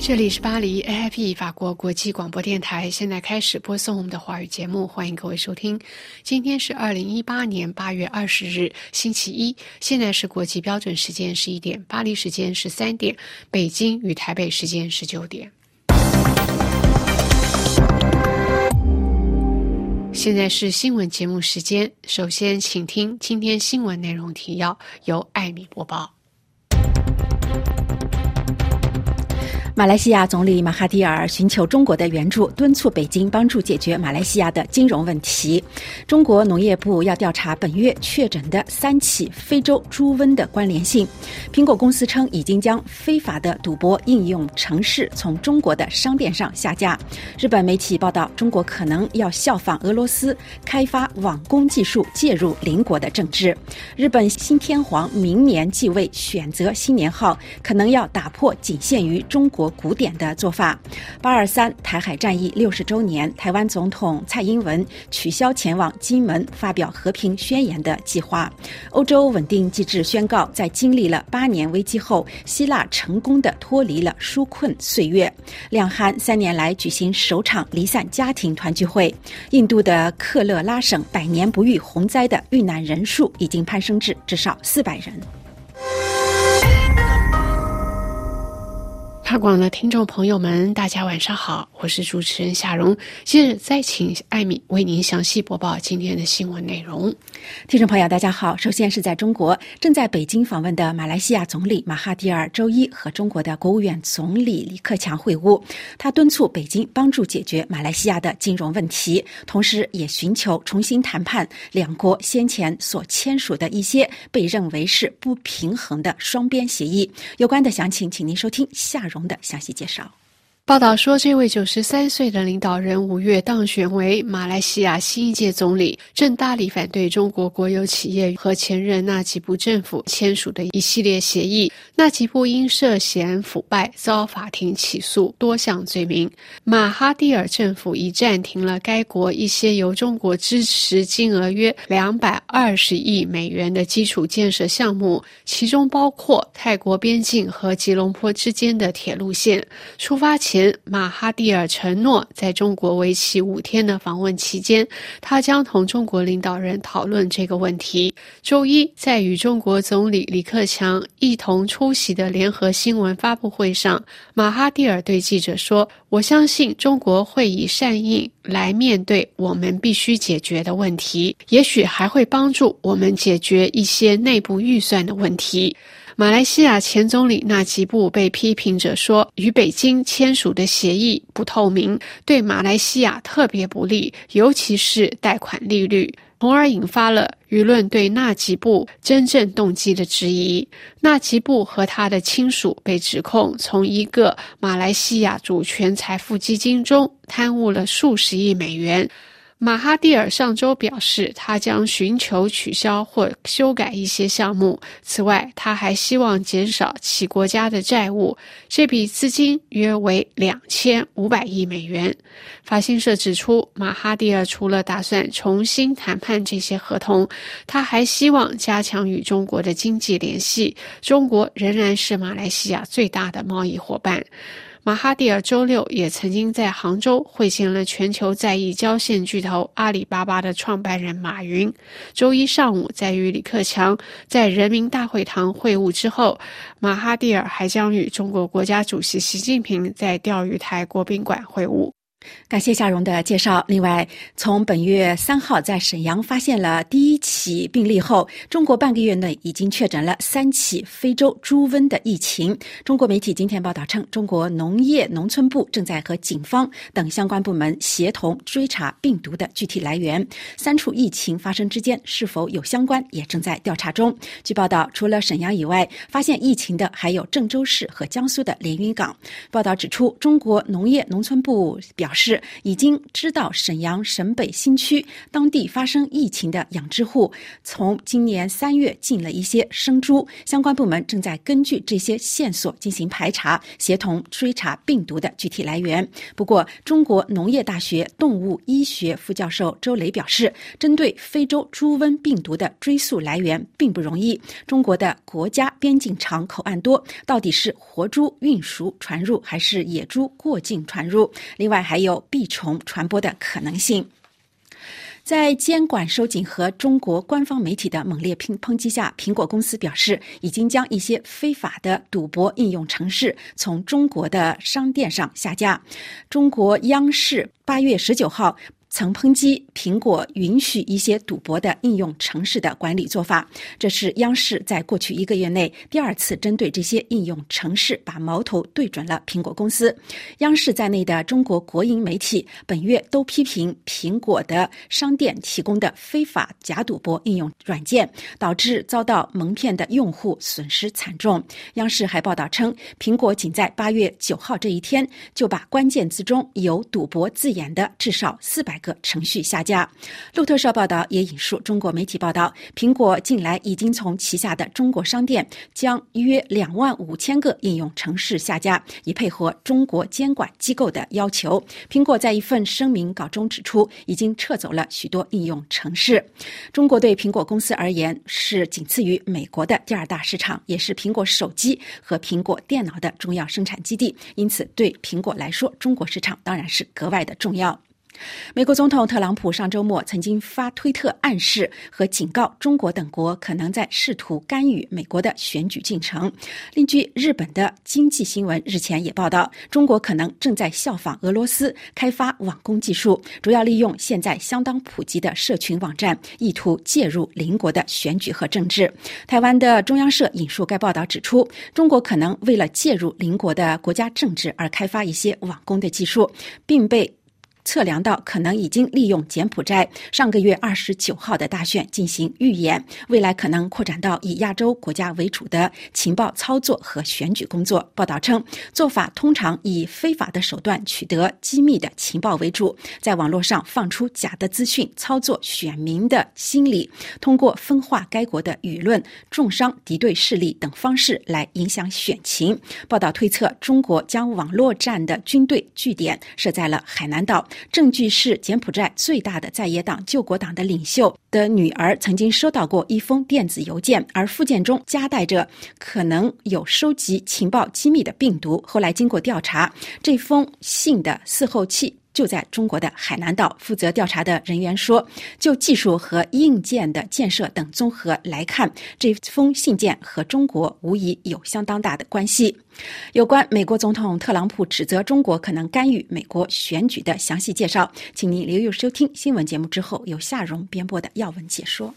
这里是巴黎 AFP 法国国际广播电台，现在开始播送我们的华语节目，欢迎各位收听。今天是2018年8月20日星期一，现在是国际标准时间11点，巴黎时间13点，北京与台北时间19点。现在是新闻节目时间，首先请听今天新闻内容提要，由艾米播报。 马来西亚总理马哈蒂尔寻求中国的援助，敦促北京帮助解决马来西亚的金融问题。中国农业部要调查本月确诊的3起非洲猪瘟的关联性。苹果公司称已经将非法的赌博应用程式从中国的商店上下架。日本媒体报道，中国可能要效仿俄罗斯开发网攻技术，介入邻国的政治。日本新天皇明年继位，选择新年号可能要打破仅限于中国古典的做法。823台海战役60周年，台湾总统蔡英文取消前往金门发表和平宣言的计划。欧洲稳定机制宣告，在经历了8年危机后，希腊成功地脱离了纾困岁月。两韩3年来举行首场离散家庭团聚会。印度的克勒拉省100年不遇洪灾的遇难人数已经攀升至至少400人。 法广的听众朋友们，大家晚上好，我是主持人夏蓉。接着再请艾米为您详细播报今天的新闻内容。 听众朋友大家好，首先是在中国正在北京访问的马来西亚总理马哈蒂尔周一和中国的国务院总理李克强会晤，他敦促北京帮助解决马来西亚的金融问题，同时也寻求重新谈判两国先前所签署的一些被认为是不平衡的双边协议。有关的详情请您收听夏蓉的详细介绍。 报道说，这位93岁的领导人5月当选为马来西亚新一届总理，正大力反对中国国有企业和前任纳吉布政府签署的一系列协议。纳吉布因涉嫌腐败遭法庭起诉多项罪名。马哈蒂尔政府已暂停了该国一些由中国支持金额约220亿美元的基础建设项目，其中包括泰国边境和吉隆坡之间的铁路线。出发前，马哈蒂尔承诺在中国为期5天的访问期间，他将同中国领导人讨论这个问题。周一，在与中国总理李克强一同出席的联合新闻发布会上，马哈蒂尔对记者说，我相信中国会以善意来面对我们必须解决的问题，也许还会帮助我们解决一些内部预算的问题。马来西亚前总理纳吉布被批评者说，与北京签署的协议不透明，对马来西亚特别不利，尤其是贷款利率，从而引发了舆论对纳吉布真正动机的质疑。纳吉布和他的亲属被指控从一个马来西亚主权财富基金中贪污了数十亿美元。马哈蒂尔上周表示，他将寻求取消或修改一些项目。此外，他还希望减少其国家的债务，这笔资金约为2500亿美元。法新社指出，马哈蒂尔除了打算重新谈判这些合同，他还希望加强与中国的经济联系。中国仍然是马来西亚最大的贸易伙伴。马哈蒂尔周六也曾经在杭州会见了全球在意交线巨头阿里巴巴的创办人马云。周一上午在与李克强在人民大会堂会晤之后，马哈蒂尔还将与中国国家主席习近平在钓鱼台国宾馆会晤。 感谢夏蓉的介绍。另外，从本月3号在沈阳发现了第1起病例后，中国半个月内已经确诊了3起非洲猪瘟的疫情。中国媒体今天报道称，中国农业农村部正在和警方等相关部门协同追查病毒的具体来源。3处疫情发生之间是否有相关，也正在调查中。据报道，除了沈阳以外，发现疫情的还有郑州市和江苏的连云港。报道指出，中国农业农村部表表示，已经知道沈阳沈北新区当地发生疫情的养殖户从今年3月进了一些生猪，相关部门正在根据这些线索进行排查，协同追查病毒的具体来源。不过，中国农业大学动物医学副教授周雷表示，针对非洲猪瘟病毒的追溯来源并不容易。中国的国家边境长，口岸多，到底是活猪运输传入还是野猪过境传入？另外还有蜱虫传播的可能性。在监管收紧和中国官方媒体的猛烈抨击下，苹果公司表示已经将一些非法的赌博应用程式从中国的商店上下架。中国央视8月19号曾抨击苹果允许一些赌博的应用程式的管理做法，这是央视在过去1个月内第2次针对这些应用程式把矛头对准了苹果公司。央视在内的中国国营媒体本月都批评苹果的商店提供的非法假赌博应用软件，导致遭到蒙骗的用户损失惨重。央视还报道称，苹果仅在8月9号这一天就把关键字中有赌博字眼的至少400个程序下架。路透社报道也引述中国媒体报道，苹果近来已经从旗下的中国商店将约25000个应用程式下架，以配合中国监管机构的要求。苹果在一份声明稿中指出，已经撤走了许多应用程式。中国对苹果公司而言是仅次于美国的第2大市场，也是苹果手机和苹果电脑的重要生产基地，因此对苹果来说，中国市场当然是格外的重要。美国总统特朗普上周末曾经发推特暗示和警告中国等国可能在试图干预美国的选举进程。另据日本的经济新闻日前也报道，中国可能正在效仿俄罗斯开发网攻技术，主要利用现在相当普及的社群网站，意图介入邻国的选举和政治。台湾的中央社引述该报道指出，中国可能为了介入邻国的国家政治而开发一些网攻的技术，并被测量到可能已经利用柬埔寨上个月29号的大选进行预演，未来可能扩展到以亚洲国家为主的情报操作和选举工作。报道称，做法通常以非法的手段取得机密的情报为主，在网络上放出假的资讯，操作选民的心理，通过分化该国的舆论、重伤敌对势力等方式来影响选情。报道推测，中国将网络战的军队据点设在了海南岛，证据是柬埔寨最大的在野党救国党的领袖的女儿曾经收到过一封电子邮件，而附件中夹带着可能有收集情报机密的病毒。后来经过调查，这封信的伺候器就在中国的海南岛。负责调查的人员说，就技术和硬件的建设等综合来看，这封信件和中国无疑有相当大的关系。有关美国总统特朗普指责中国可能干预美国选举的详细介绍，请您留意收听新闻节目之后由夏蓉编播的要闻解说。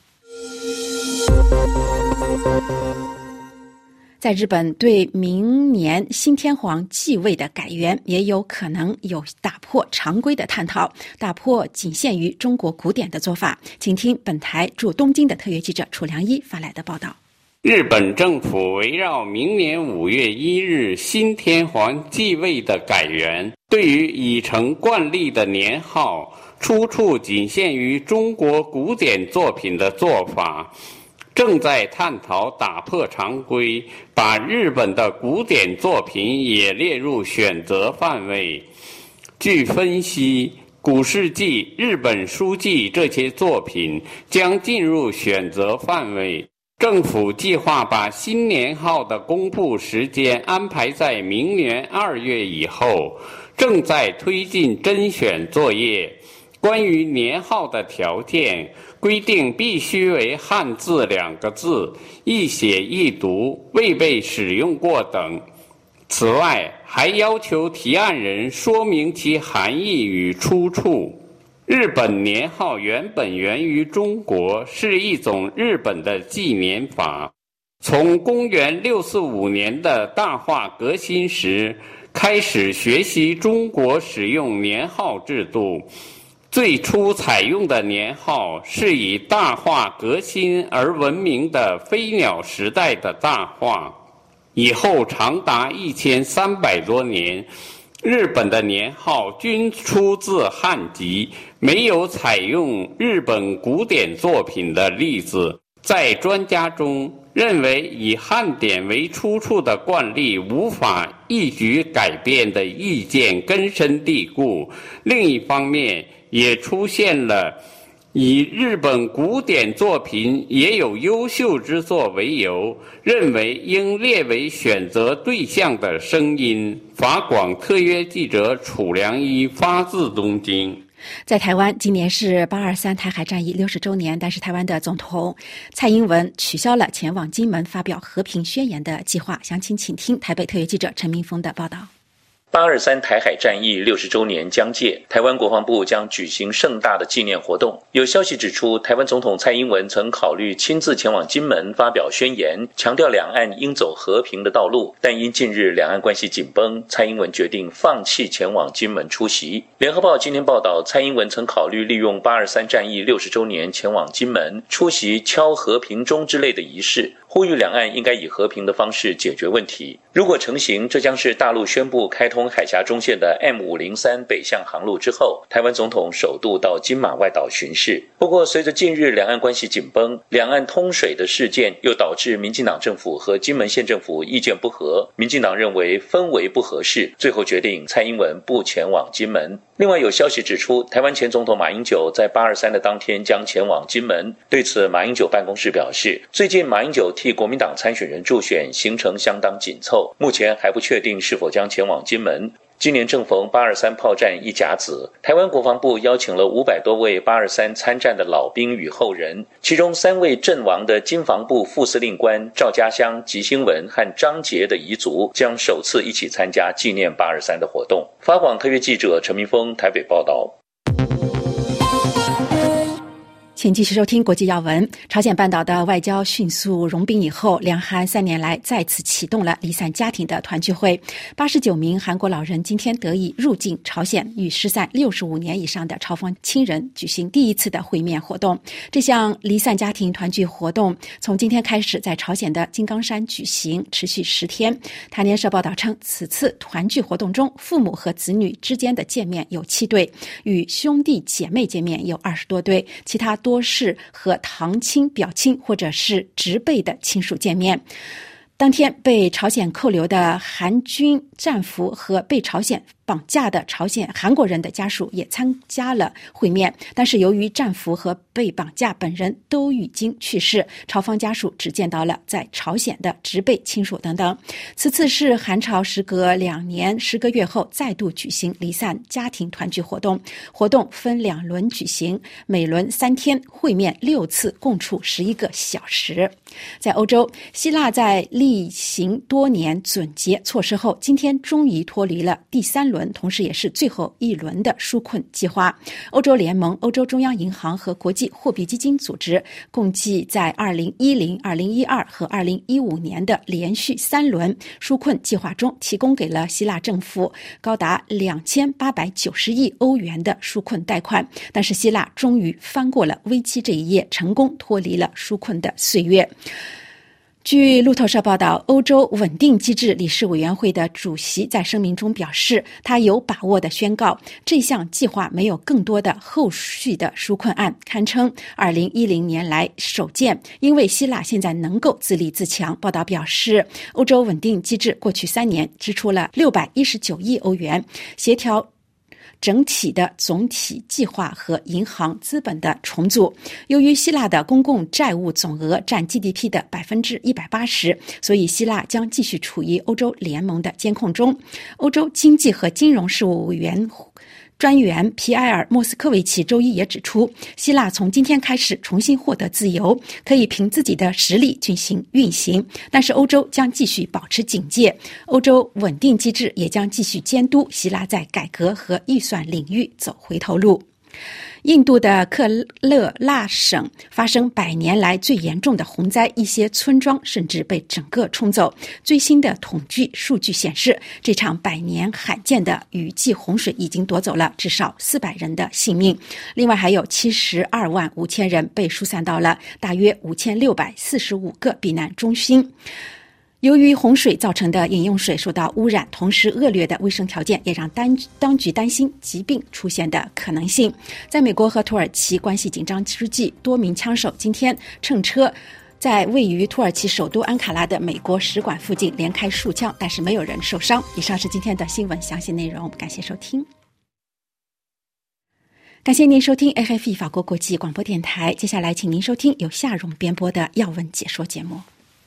在日本，对明年新天皇继位的改元也有可能有打破常规的探讨，打破仅限于中国古典的做法。请听本台驻东京的特约记者楚良一发来的报道。 日本政府围绕明年5月1日新天皇继位的改元，对于已成惯例的年号出处仅限于中国古典作品的做法，正在探讨打破常规，把日本的古典作品也列入选择范围。据分析，古世纪、日本书纪这些作品将进入选择范围。政府计划把新年号的公布时间安排在明年2月以后，正在推进甄选作业。关于年号的条件规定必须为汉字2个字，易写易读，未被使用过等。此外，还要求提案人说明其含义与出处。日本年号原本源于中国，是一种日本的纪年法。从公元645年的大化革新时开始学习中国使用年号制度。最初采用的年号是以大化革新而闻名的飞鸟时代的大化。以后长达1300多年， 日本的年号均出自汉籍，没有采用日本古典作品的例子。在专家中认为以汉典为出处的惯例无法一举改变的意见根深蒂固。另一方面，也出现了以日本古典作品也有优秀之作为由，认为应列为选择对象的声音。法广特约记者楚良一发自东京。 在台湾，今年是823台海战役60周年，但是台湾的总统蔡英文取消了前往金门发表和平宣言的计划。详情请听台北特约记者陈明峰的报道。 823台海战役60周年将届，台湾国防部将举行盛大的纪念活动。有消息指出，台湾总统蔡英文曾考虑亲自前往金门发表宣言，强调两岸应走和平的道路，但因近日两岸关系紧绷，蔡英文决定放弃前往金门出席。联合报今天报道，蔡英文曾考虑利用823战役60周年前往金门出席敲和平钟之类的仪式，呼吁两岸应该以和平的方式解决问题。如果成行，这将是大陆宣布开通海峡中线的 M503 北向航路之后，台湾总统首度到金马外岛巡视。不过，随着近日两岸关系紧绷，两岸通水的事件又导致民进党政府和金门县政府意见不合，民进党认为氛围不合适，最后决定蔡英文不前往金门。另外有消息指出，台湾前总统马英九在823的当天将前往金门。对此，马英九办公室表示，最近马英九替国民党参选人助选，行程相当紧凑，目前还不确定是否将前往金门。今年正逢823炮战一甲子，台湾国防部邀请了500多位823参战的老兵与后人，其中3位阵亡的金防部副司令官赵家乡、吉兴文和张杰的遗族将首次一起参加纪念823的活动。法广特约记者陈明峰台北报道。 请继续收听国际要闻。朝鲜半岛的外交迅速融冰以后，两韩3年来再次启动了离散家庭的团聚会。89名韩国老人今天得以入境朝鲜，与失散65年以上的朝方亲人举行第一次的会面活动。这项离散家庭团聚活动从今天开始在朝鲜的金刚山举行，持续10天。台联社报道称，此次团聚活动中，父母和子女之间的见面有7对，与兄弟姐妹见面有20多对，其他多是和堂亲、表亲或者是侄辈的亲属见面。当天被朝鲜扣留的韩军战俘和被朝鲜绑架的韩国人的家属也参加了会面，但是由于战俘和被绑架本人都已经去世，朝方家属只见到了在朝鲜的侄辈亲属等等。此次是韩朝时隔2年10个月后再度举行离散家庭团聚活动，活动分2轮举行，每轮3天，会面6次，共处11个小时。在欧洲，希腊在例行多年总结措施后，今天终于脱离了第3轮，同时也是最后一轮的纾困计划。欧洲联盟、欧洲中央银行和国际货币基金组织共计在2010、2012和2015年的连续3轮纾困计划中，提供给了希腊政府高达2890亿欧元的纾困贷款。但是希腊终于翻过了危机这一页，成功脱离了纾困的岁月。据路透社报道，欧洲稳定机制理事委员会的主席在声明中表示，他有把握地宣告，这项计划没有更多的后续的纾困案，堪称2010年来首见，因为希腊现在能够自立自强。报道表示，欧洲稳定机制过去3年支出了619亿欧元，协调整体的总体计划和银行资本的重组。由于希腊的公共债务总额占 GDP 的 180%， 所以希腊将继续处于欧洲联盟的监控中。欧洲经济和金融事务委员专员皮埃尔·莫斯科维奇周一也指出，希腊从今天开始重新获得自由，可以凭自己的实力进行运行，但是欧洲将继续保持警戒，欧洲稳定机制也将继续监督希腊在改革和预算领域走回头路。印度的克勒拉省发生100年来最严重的洪灾，一些村庄甚至被整个冲走。最新的统计数据显示，这场100年罕见的雨季洪水已经夺走了至少400人的性命，另外还有72万5千人被疏散到了大约5645个避难中心。 由于洪水造成的饮用水受到污染，同时恶劣的卫生条件也让当局担心疾病出现的可能性。在美国和土耳其关系紧张之际，多名枪手今天乘车在位于土耳其首都安卡拉的美国使馆附近连开数枪，但是没有人受伤。以上是今天的新闻详细内容，感谢收听。感谢您收听 RFI 法国国际广播电台，接下来请您收听由夏蓉编播的要闻解说节目。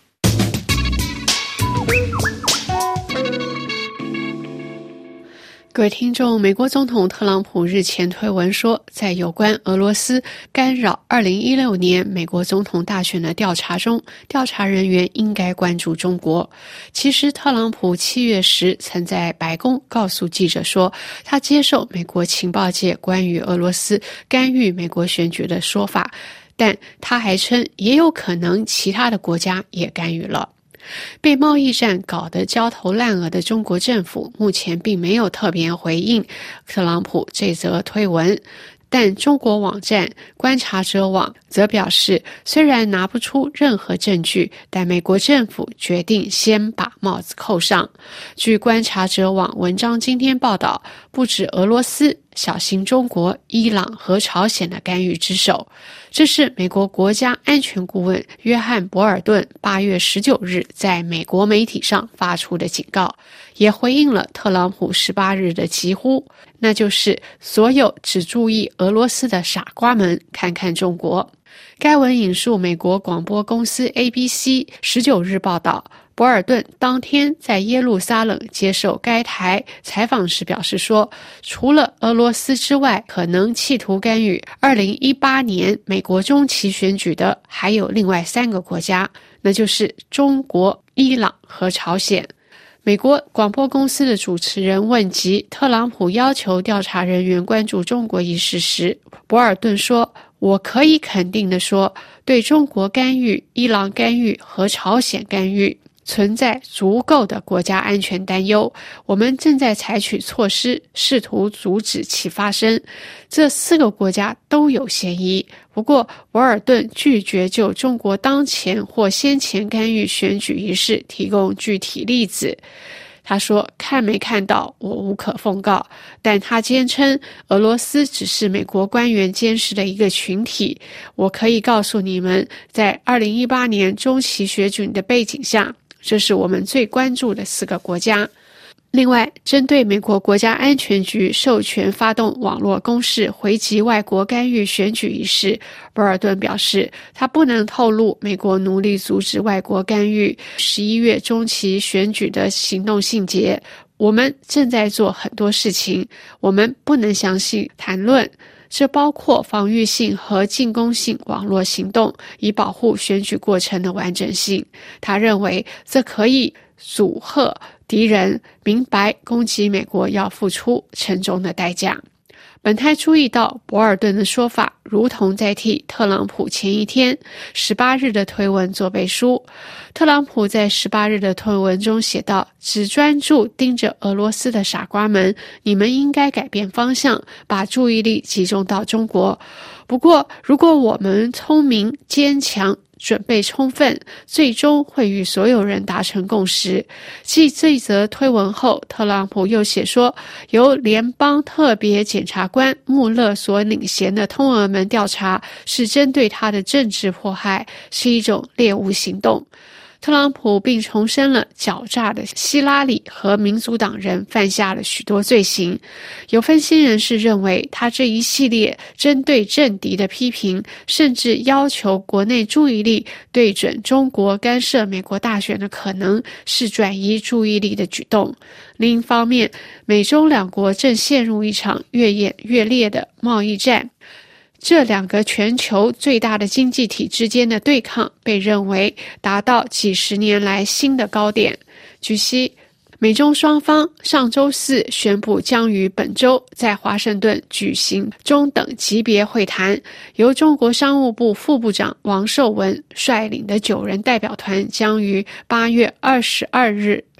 各位听众，美国总统特朗普日前推文说，在有关俄罗斯干扰2016年美国总统大选的调查中，调查人员应该关注中国。其实特朗普7月时曾在白宫告诉记者说，他接受美国情报界关于俄罗斯干预美国选举的说法，但他还称也有可能其他的国家也干预了。被贸易战搞得焦头烂额的中国政府目前并没有特别回应特朗普这则推文，但中国网站观察者网则表示，虽然拿不出任何证据，但美国政府决定先把帽子扣上。据观察者网文章今天报道，不止俄罗斯，小心中国、伊朗和朝鲜的干预之手。这是美国国家安全顾问约翰·博尔顿8月19日在美国媒体上发出的警告，也回应了特朗普18日的疾呼，那就是所有只注意俄罗斯的傻瓜们看看中国。该文引述美国广播公司 ABC 19日报道，博尔顿当天在耶路撒冷接受该台采访时表示说，除了俄罗斯之外，可能企图干预2018年美国中期选举的还有另外3个国家，那就是中国、伊朗和朝鲜。美国广播公司的主持人问及特朗普要求调查人员关注中国一事时，博尔顿说，我可以肯定地说，对中国干预、伊朗干预和朝鲜干预存在足够的国家安全担忧，我们正在采取措施试图阻止其发生。这4个国家都有嫌疑。不过博尔顿拒绝就中国当前或先前干预选举一事提供具体例子。他说，看没看到我无可奉告，但他坚称俄罗斯只是美国官员监视的一个群体。我可以告诉你们，在2018年中期选举的背景下，这是我们最关注的4个国家。另外，针对美国国家安全局授权发动网络攻势回击外国干预选举一事，博尔顿表示，他不能透露美国努力阻止外国干预11月中期选举的行动细节。我们正在做很多事情，我们不能详细谈论，这包括防御性和进攻性网络行动，以保护选举过程的完整性。他认为这可以阻吓敌人明白攻击美国要付出沉重的代价。本台注意到博尔顿的说法如同在替特朗普前一天18日的推文做背书。特朗普在18日的推文中写道，只专注盯着俄罗斯的傻瓜们，你们应该改变方向，把注意力集中到中国。不过如果我们聪明坚强，准备充分，最终会与所有人达成共识。继这则推文后，特朗普又写说，由联邦特别检察官穆勒所领衔的通俄门调查是针对他的政治迫害，是一种猎物行动。特朗普并重申了狡诈的希拉里和民主党人犯下了许多罪行。有分析人士认为，他这一系列针对政敌的批评，甚至要求国内注意力对准中国干涉美国大选的可能，是转移注意力的举动。另一方面，美中两国正陷入一场越演越烈的贸易战。这2个全球最大的经济体之间的对抗被认为达到几十年来新的高点。据悉，美中双方上周4宣布将于本周在华盛顿举行中等级别会谈，由中国商务部副部长王受文率领的9人代表团将于8月22日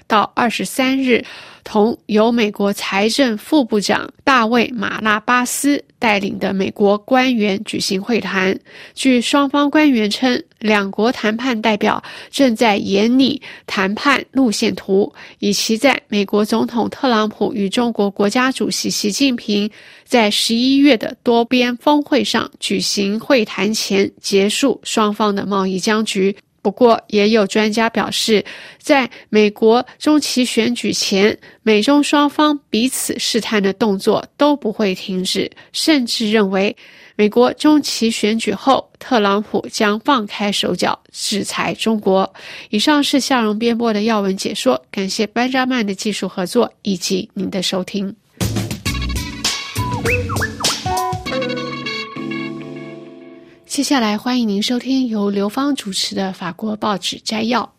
到23日同由美国财政副部长大卫·马拉巴斯带领的美国官员举行会谈。据双方官员称，两国谈判代表正在研拟谈判路线图，以期在美国总统特朗普与中国国家主席习近平在11月的多边峰会上举行会谈前结束双方的贸易僵局。不过，也有专家表示，在美国中期选举前，美中双方彼此试探的动作都不会停止，甚至认为美国中期选举后，特朗普将放开手脚制裁中国。以上是夏蓉编播的要闻解说，感谢班扎曼的技术合作以及您的收听。接下来欢迎您收听由刘芳主持的法国报纸摘要。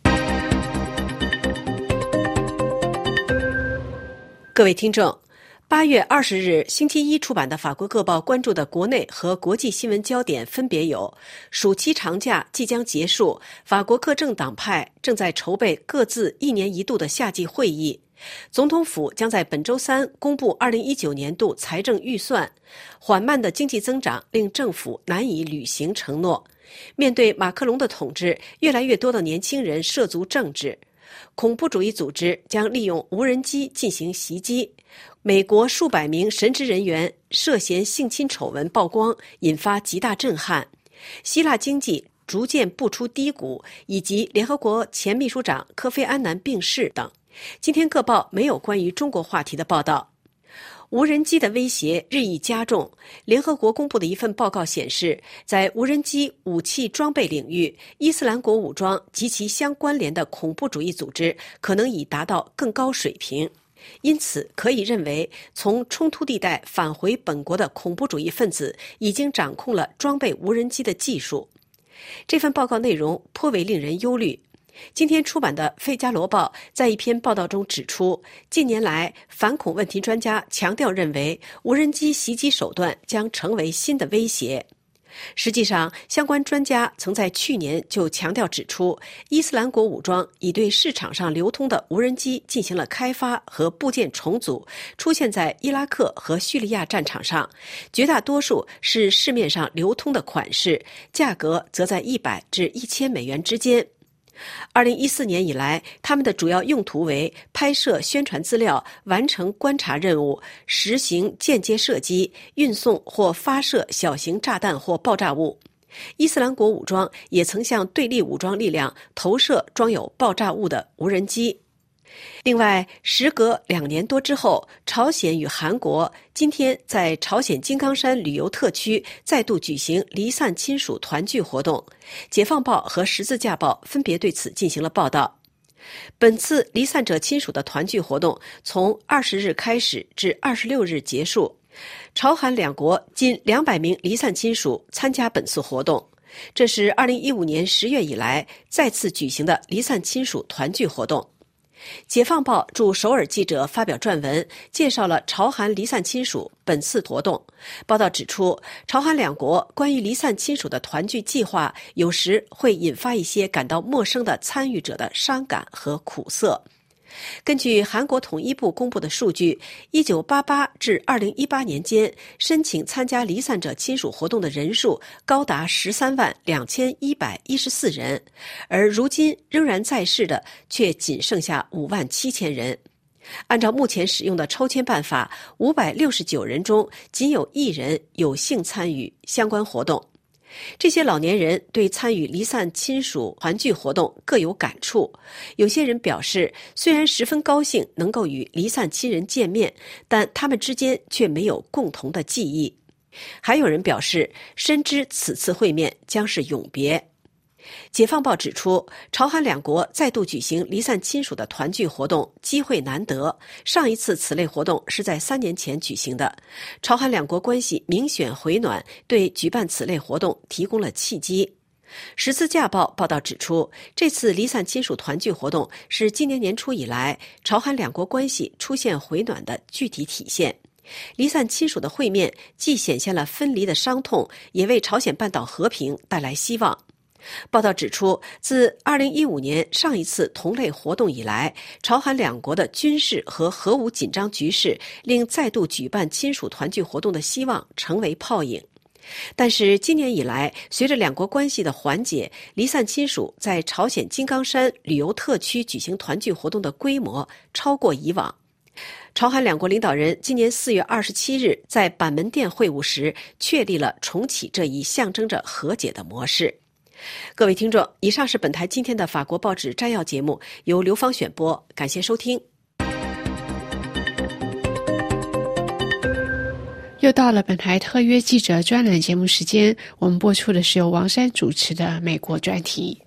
各位听众，8月20日星期一出版的法国各报关注的国内和国际新闻焦点分别有：暑期长假即将结束，法国各政党派正在筹备各自1年1度的夏季会议，总统府将在本周三公布2019年度财政预算，缓慢的经济增长令政府难以履行承诺。面对马克龙的统治，越来越多的年轻人涉足政治。恐怖主义组织将利用无人机进行袭击。美国数百名神职人员涉嫌性侵丑闻曝光，引发极大震撼。希腊经济逐渐步出低谷，以及联合国前秘书长科菲安南病逝等。今天各报没有关于中国话题的报道。无人机的威胁日益加重。联合国公布的一份报告显示，在无人机武器装备领域，伊斯兰国武装及其相关联的恐怖主义组织可能已达到更高水平。因此，可以认为，从冲突地带返回本国的恐怖主义分子已经掌控了装备无人机的技术。这份报告内容颇为令人忧虑。今天出版的《费加罗报》在一篇报道中指出，近年来反恐问题专家强调认为，无人机袭击手段将成为新的威胁。实际上，相关专家曾在去年就强调指出，伊斯兰国武装已对市场上流通的无人机进行了开发和部件重组，出现在伊拉克和叙利亚战场上，绝大多数是市面上流通的款式，价格则在100至1000美元之间。2014年以来，他们的主要用途为拍摄宣传资料、完成观察任务、实行间接射击、运送或发射小型炸弹或爆炸物。伊斯兰国武装也曾向对立武装力量投射装有爆炸物的无人机。另外，时隔2年多之后，朝鲜与韩国今天在朝鲜金刚山旅游特区再度举行离散亲属团聚活动。解放报和十字架报分别对此进行了报道。本次离散者亲属的团聚活动从20日开始至26日结束。朝韩两国近200名离散亲属参加本次活动，这是2015年10月以来再次举行的离散亲属团聚活动。解放报驻首尔记者发表撰文，介绍了朝韩离散亲属本次活动。报道指出，朝韩两国关于离散亲属的团聚计划，有时会引发一些感到陌生的参与者的伤感和苦涩。根据韩国统一部公布的数据，1988至2018年间，申请参加离散者亲属活动的人数高达132114人，而如今仍然在世的却仅剩下57000人。按照目前使用的抽签办法，569人中仅有1人有幸参与相关活动。这些老年人对参与离散亲属团聚活动各有感触，有些人表示，虽然十分高兴能够与离散亲人见面，但他们之间却没有共同的记忆。还有人表示，深知此次会面将是永别。解放报指出，朝韩两国再度举行离散亲属的团聚活动，机会难得。上一次此类活动是在3年前举行的。朝韩两国关系明显回暖，对举办此类活动提供了契机。十字架报报道指出，这次离散亲属团聚活动是今年年初以来朝韩两国关系出现回暖的具体体现。离散亲属的会面既显现了分离的伤痛，也为朝鲜半岛和平带来希望。 报道指出，自2015年上一次同类活动以来，朝韩两国的军事和核武紧张局势令再度举办亲属团聚活动的希望成为泡影。但是今年以来，随着两国关系的缓解，离散亲属在朝鲜金刚山旅游特区举行团聚活动的规模超过以往。朝韩两国领导人今年4月27日在板门店会晤时，确立了重启这一象征着和解的模式。各位听众，以上是本台今天的法国报纸摘要节目，由刘芳选播，感谢收听。 又到了本台特约记者专栏节目时间，我们播出的是由王珊主持的美国专题。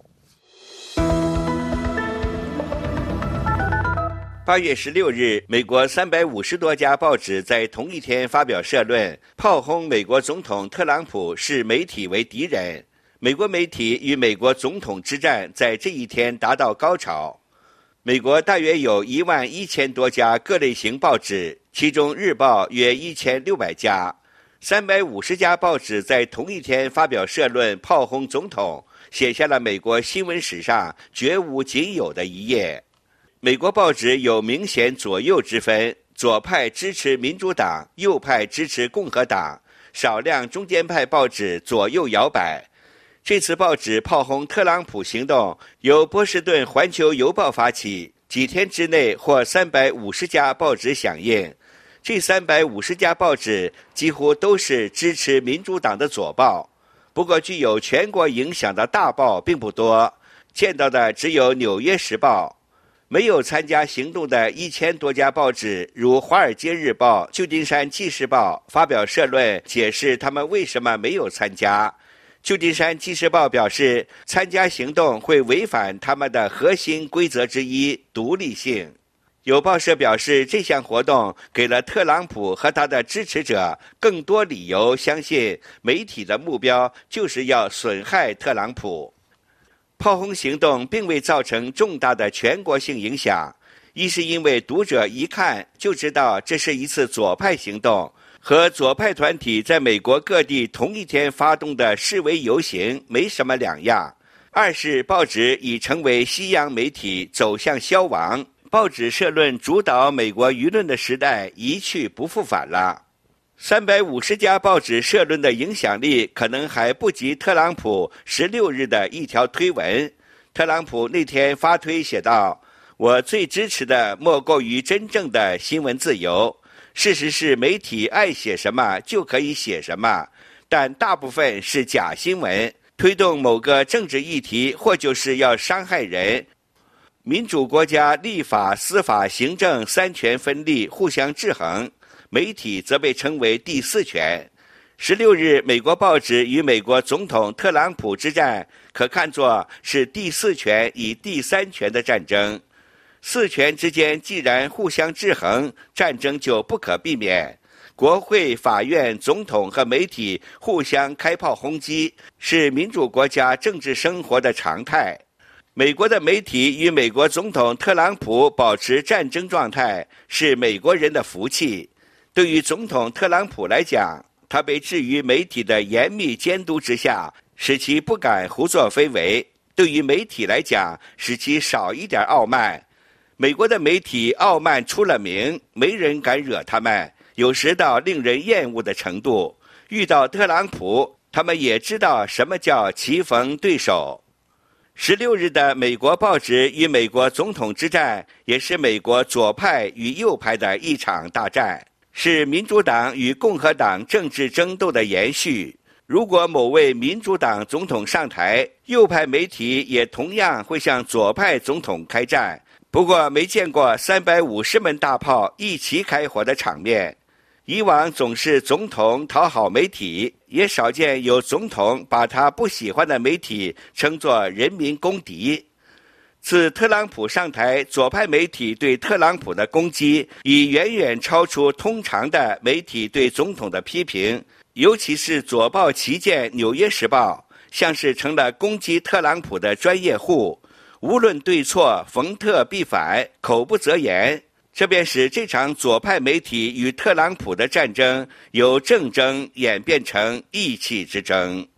8月16日，美国350多家报纸在同一天发表社论，炮轰美国总统特朗普视媒体为敌人。美国媒体与美国总统之战在这一天达到高潮。美国大约有11000多家各类型报纸，其中日报约1600家。350家报纸在同一天发表社论炮轰总统，写下了美国新闻史上绝无仅有的一页。美国报纸有明显左右之分，左派支持民主党，右派支持共和党，少量中间派报纸左右摇摆。这次报纸炮轰特朗普行动由波士顿环球邮报发起，几天之内获350家报纸响应。这350家报纸几乎都是支持民主党的左报，不过具有全国影响的大报并不多，见到的只有《纽约时报》。没有参加行动的1000多家报纸，如《华尔街日报》、《旧金山纪事报》发表社论解释他们为什么没有参加。旧金山纪事报表示，参加行动会违反他们的核心规则之一——独立性。有报社表示，这项活动给了特朗普和他的支持者更多理由相信媒体的目标就是要损害特朗普。炮轰行动并未造成重大的全国性影响，一是因为读者一看就知道这是一次左派行动，和左派团体在美国各地同一天发动的示威游行没什么两样；二是报纸已成为西洋媒体走向消亡，报纸社论主导美国舆论的时代一去不复返了。350家报纸社论的影响力可能还不及特朗普16日的一条推文。特朗普那天发推写道：“我最支持的莫过于真正的新闻自由。事实是媒体爱写什么就可以写什么，但大部分是假新闻，推动某个政治议题或就是要伤害人。民主国家立法、司法、行政三权分立，互相制衡。媒体则被称为第四权。16日，美国报纸与美国总统特朗普之战可看作是第四权与第三权的战争。四权之间既然互相制衡，战争就不可避免。国会、法院、总统和媒体互相开炮轰击，是民主国家政治生活的常态。美国的媒体与美国总统特朗普保持战争状态，是美国人的福气。对于总统特朗普来讲，他被置于媒体的严密监督之下，使其不敢胡作非为；对于媒体来讲，使其少一点傲慢。美国的媒体傲慢出了名，没人敢惹他们，有时到令人厌恶的程度。遇到特朗普，他们也知道什么叫棋逢对手。16日的美国报纸与美国总统之战，也是美国左派与右派的一场大战，是民主党与共和党政治争斗的延续。如果某位民主党总统上台，右派媒体也同样会向左派总统开战，不过没见过350门大炮一起开火的场面。以往总是总统讨好媒体，也少见有总统把他不喜欢的媒体称作人民公敌。自特朗普上台，左派媒体对特朗普的攻击已远远超出通常的媒体对总统的批评，尤其是左报旗舰《纽约时报》像是成了攻击特朗普的专业户，无论对错，逢特必反，口不择言。这便使这场左派媒体与特朗普的战争由政争演变成意气之争。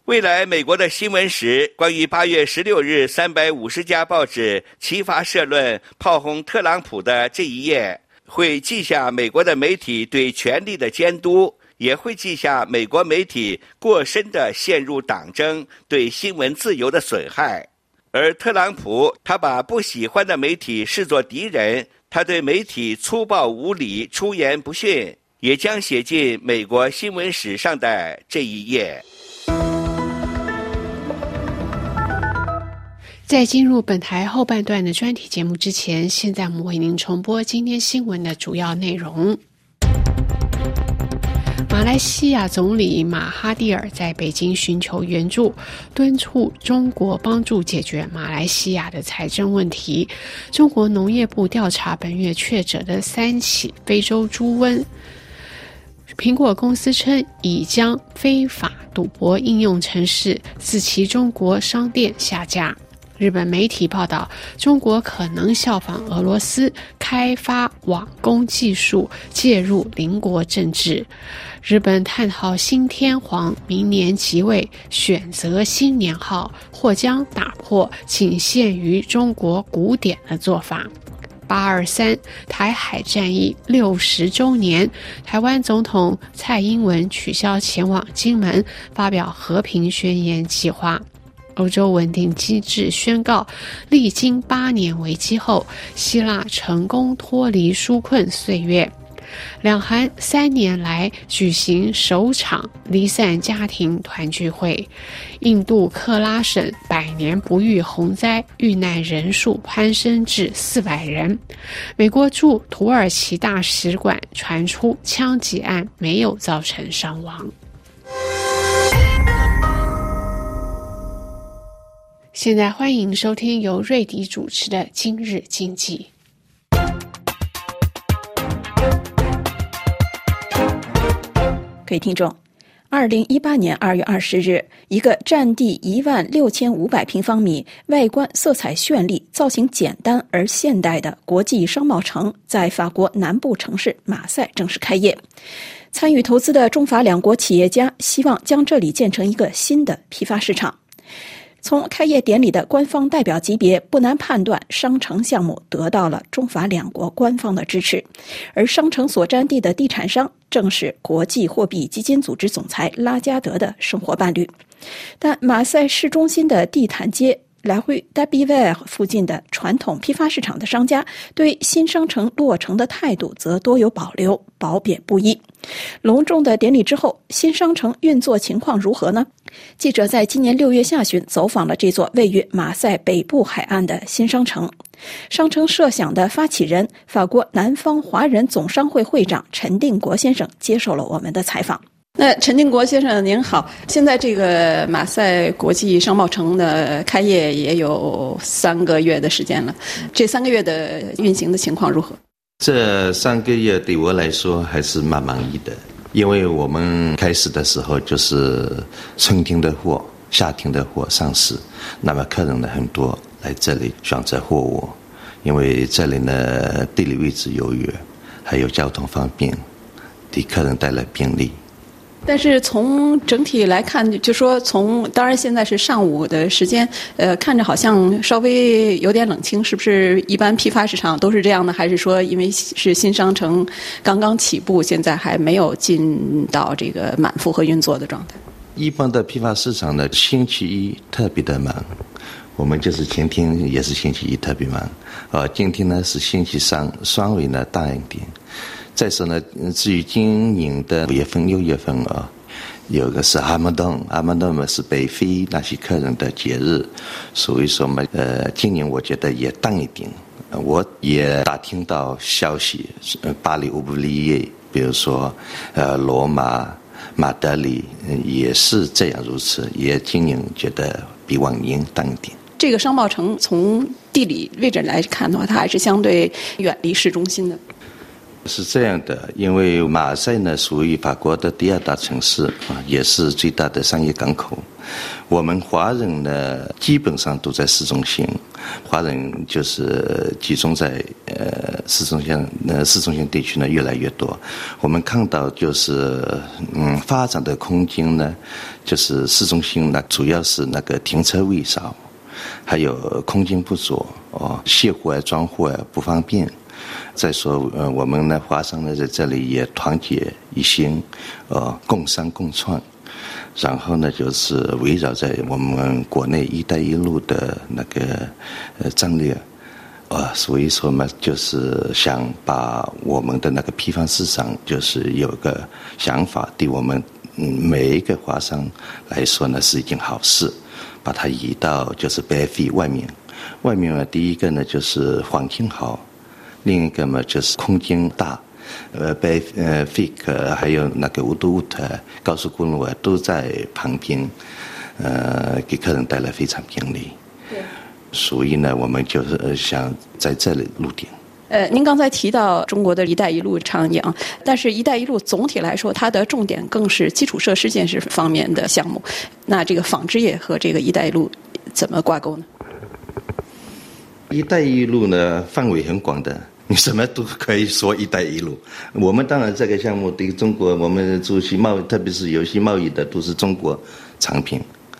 未来美国的新闻时，关于8月16日350家报纸齐发社论炮轰特朗普的这一页，会记下美国的媒体对权力的监督，也会记下美国媒体过深的陷入党争对新闻自由的损害。而特朗普他把不喜欢的媒体视作敌人，他对媒体粗暴无理、出言不逊，也将写进美国新闻史上的这一页。 在进入本台后半段的专题节目之前，现在我们为您重播今天新闻的主要内容。马来西亚总理马哈蒂尔在北京寻求援助，敦促中国帮助解决马来西亚的财政问题。中国农业部调查本月确诊的3起非洲猪瘟。苹果公司称已将非法赌博应用程式自其中国商店下架。日本媒体报道，中国可能效仿俄罗斯开发网攻技术，介入邻国政治。日本叹号新天皇明年即位，选择新年号或将打破仅限于中国古典的做法。823台海战役60周年，台湾总统蔡英文取消前往金门发表和平宣言计划。欧洲稳定机制宣告，历经8年危机后，希腊成功脱离纾困岁月。两韩3年来举行首场离散家庭团聚会。印度克拉省100年不遇洪灾，遇难人数攀升至400人。美国驻土耳其大使馆传出枪击案没有造成伤亡。现在欢迎收听由瑞迪主持的今日经济。 各位听众，2018年2月20日，一个占地16500平方米、外观色彩绚丽、造型简单而现代的国际商贸城，在法国南部城市马赛正式开业。参与投资的中法两国企业家希望将这里建成一个新的批发市场。从开业典礼的官方代表级别，不难判断商城项目得到了中法两国官方的支持，而商城所占地的地产商正是国际货币基金组织总裁拉加德的生活伴侣。但马赛市中心的地毯街来回达比维尔附近的传统批发市场的商家对新商城落成的态度则多有保留，褒贬不一。隆重的典礼之后，新商城运作情况如何呢？记者在今年6月下旬走访了这座位于马赛北部海岸的新商城。商城设想的发起人，法国南方华人总商会会长陈定国先生接受了我们的采访。那陈定国先生您好，现在这个马赛国际商贸城的开业也有3个月的时间了，这3个月的运行的情况如何？ 这3个月对我来说还是蛮满意的，因为我们开始的时候就是春天的货、夏天的货上市，那么客人呢很多来这里选择货物，因为这里呢地理位置优越，还有交通方便，给客人带来便利。 但是从整体来看，就说当然现在是上午的时间，看着好像稍微有点冷清，是不是一般批发市场都是这样的？还是说因为是新商城刚刚起步，现在还没有进到这个满负荷运作的状态？ 一般的批发市场呢，星期一特别的忙，我们就是前天也是星期一特别忙，今天呢是星期三，稍微呢大一点。再说呢，至于今年的5月份、6月份有个是阿曼顿嘛是北非那些客人的节日，所以说嘛，今年我觉得也淡一点。我也打听到消息，巴黎、乌布利耶，比如说罗马、马德里也是这样如此，也今年觉得比往年淡一点。 这个商贸城从地理位置来看的话，它还是相对远离市中心的。 是这样的，因为马赛呢属于法国的第2大城市啊，也是最大的商业港口。我们华人呢基本上都在市中心，华人就是集中在市中心地区呢越来越多。我们看到就是发展的空间呢，就是市中心呢主要是那个停车位少，还有空间不足卸货装货不方便。再说我们呢华商呢在这里也团结一心共商共创，然后呢就是围绕在我们国内一带一路的那个战略所以说嘛就是想把我们的那个批发市场就是有个想法，对我们每一个华商来说呢是一件好事，把它移到就是北非外面呢，第一个呢就是环境好，另一个嘛就是空间大，北非还有那个乌都乌特高速公路都在旁边，给客人带来非常便利。所以呢，我们就是想在这里入点。 您刚才提到中国的一带一路倡议啊，但是一带一路总体来说，它的重点更是基础设施建设方面的项目。那这个纺织业和这个一带一路怎么挂钩呢？ 一带一路呢范围很广的，你什么都可以说一带一路。我们当然这个项目对中国，我们做些贸易，特别是有些贸易的都是中国产品。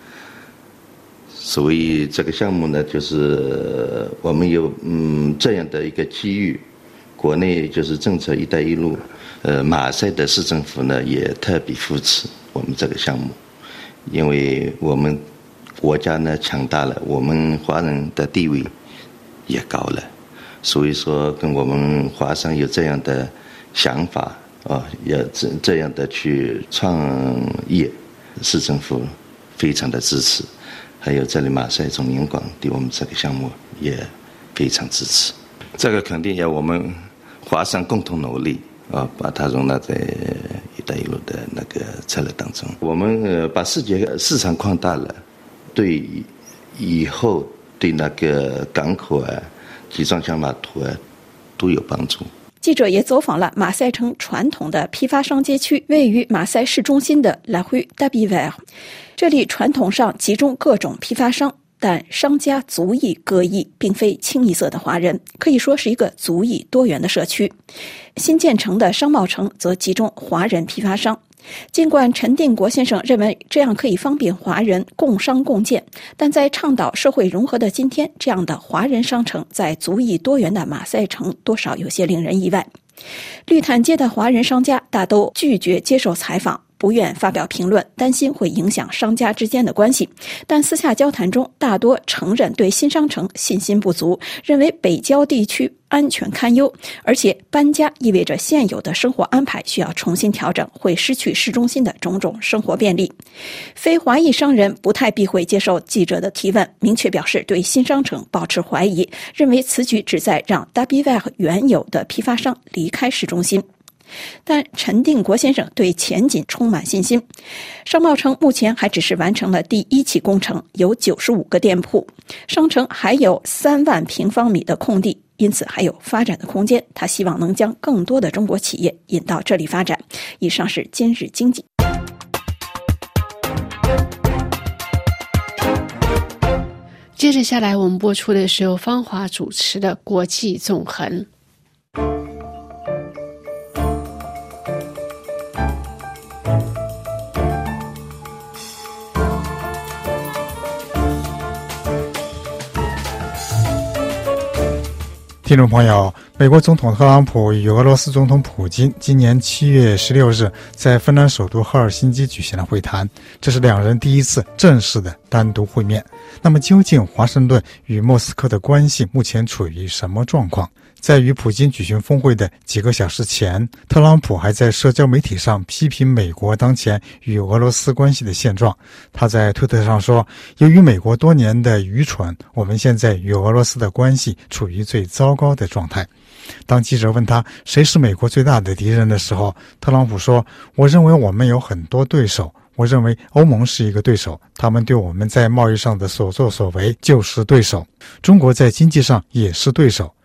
所以这个项目呢，就是我们有这样的一个机遇，国内就是政策一带一路，马赛的市政府呢也特别扶持我们这个项目，因为我们国家呢强大了，我们华人的地位也高了，所以说跟我们华商有这样的想法要这样的去创业，市政府非常的支持。还有这里马赛中银广对我们这个项目也非常支持，这个肯定要我们华商共同努力把它容纳在一带一路的那个策略当中。我们把世界市场扩大了，对以后对那个港口集装箱码头都有帮助。 记者也走访了马赛城传统的批发商街区，位于马赛市中心的 La Rue d'Abiver。这里传统上集中各种批发商，但商家族裔各异，并非清一色的华人，可以说是一个族裔多元的社区。新建成的商贸城则集中华人批发商。尽管陈定国先生认为这样可以方便华人共商共建，但在倡导社会融合的今天，这样的华人商城在族裔多元的马赛城多少有些令人意外。绿毯街的华人商家大都拒绝接受采访，不愿发表评论，担心会影响商家之间的关系。但私下交谈中，大多承认对新商城信心不足，认为北郊地区安全堪忧，而且搬家意味着现有的生活安排需要重新调整，会失去市中心的种种生活便利。非华裔商人不太避讳接受记者的提问，明确表示对新商城保持怀疑，认为此举旨在让 d'Abiver 原有的批发商离开市中心。但陈定国先生对前景充满信心。商贸城目前还只是完成了第1期工程，有95个店铺，商城还有3万平方米的空地，因此还有发展的空间。他希望能将更多的中国企业引到这里发展。以上是今日经济。 接着下来我们播出的是由芳华主持的国际纵横。 听众朋友，美国总统特朗普与俄罗斯总统普京今年7月16日在芬兰首都赫尔辛基举行了会谈，这是两人第一次正式的单独会面。那么究竟华盛顿与莫斯科的关系目前处于什么状况？在与普京举行峰会的几个小时前，特朗普还在社交媒体上批评美国当前与俄罗斯关系的现状。他在推特上说，由于美国多年的愚蠢，我们现在与俄罗斯的关系处于最糟糕的状态。当记者问他谁是美国最大的敌人的时候，特朗普说，我认为我们有很多对手，我认为欧盟是一个对手，他们对我们在贸易上的所作所为就是对手。中国在经济上也是对手，